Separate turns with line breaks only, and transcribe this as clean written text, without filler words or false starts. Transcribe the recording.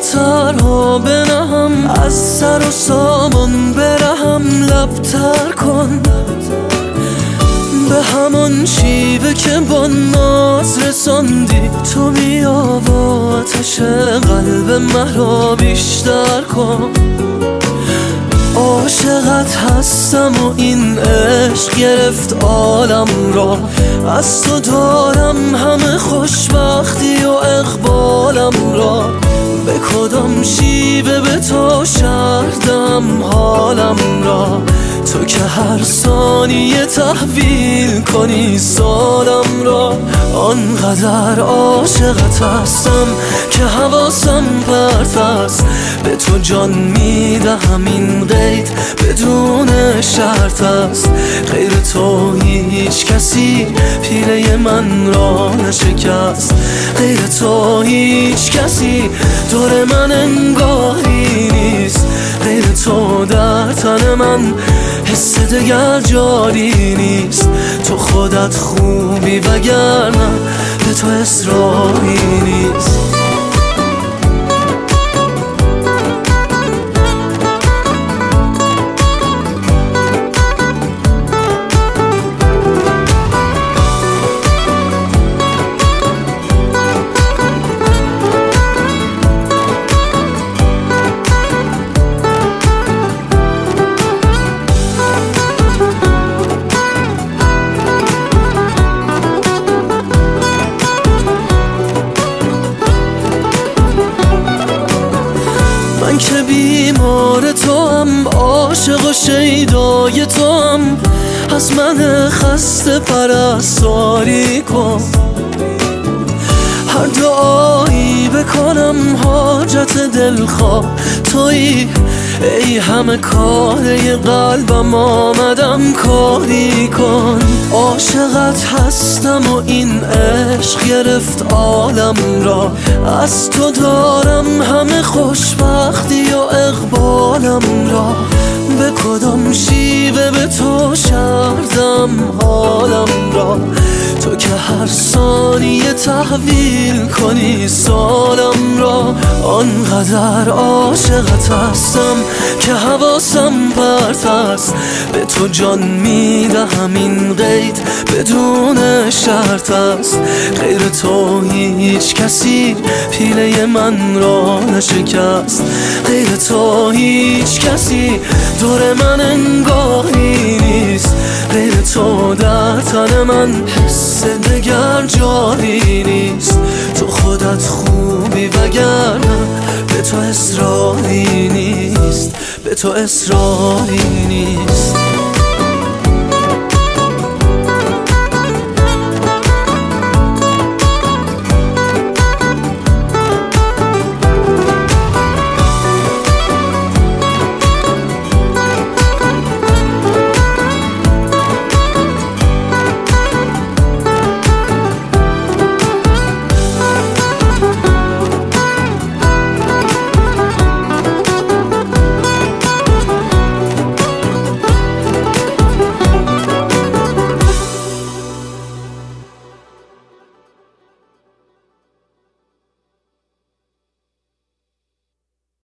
خطرها بنهم، از سر و سامان برهم. لبتر کن به همون شیوه که با ناز رساندی. تو بیا و آتش قلب مرا بیشتر کن. عاشقت هستم و این عشق گرفت عالم را. از تو دارم همه خوشبختی و اقبالم را. به کدام شیوه به تو شردم حالم را. تو که هر ثانیه تحویل کنی سالم را. آنقدر عاشقت هستم که حواسم پرت است. به تو جان میدهم این قید بدون شرط است. غیر تو هیچ کسی پیله من را نشکست. غیر تو هیچ کسی دور من انگاری نیست. غیر تو در تن من حس دگر جاری نیست. تو خودت خوبی وگرنه به تو اصراری نیست. من که بیمار تو هم، عاشق و شیدای تو هم. از من خسته پرستاری کن. هر دعایی بکنم حاجت دلخواه تویی. ای همه کاره قلبم آمدم کاری کن. عاشقت هستم و این عشق گرفت عالم را. از تو دارم همه خوشبختی و اقبالم را. به کدام شیوه به تو شردم حالم را. تو که هر ثانیه تحویل کنی سالم را. آنقدر عاشقت هستم که حواسم پرت است. به تو جان میدهم این قید بدون شرط است. غیر تو هیچ کسی پیله من را نشکست. غیر تو هیچ کسی دور من انگاری نیست. غیر تو در تن من حس دگر جاری نیست. تو خودت خوبی وگرنه به تو اصراری نیست. به تو اصراری نیست.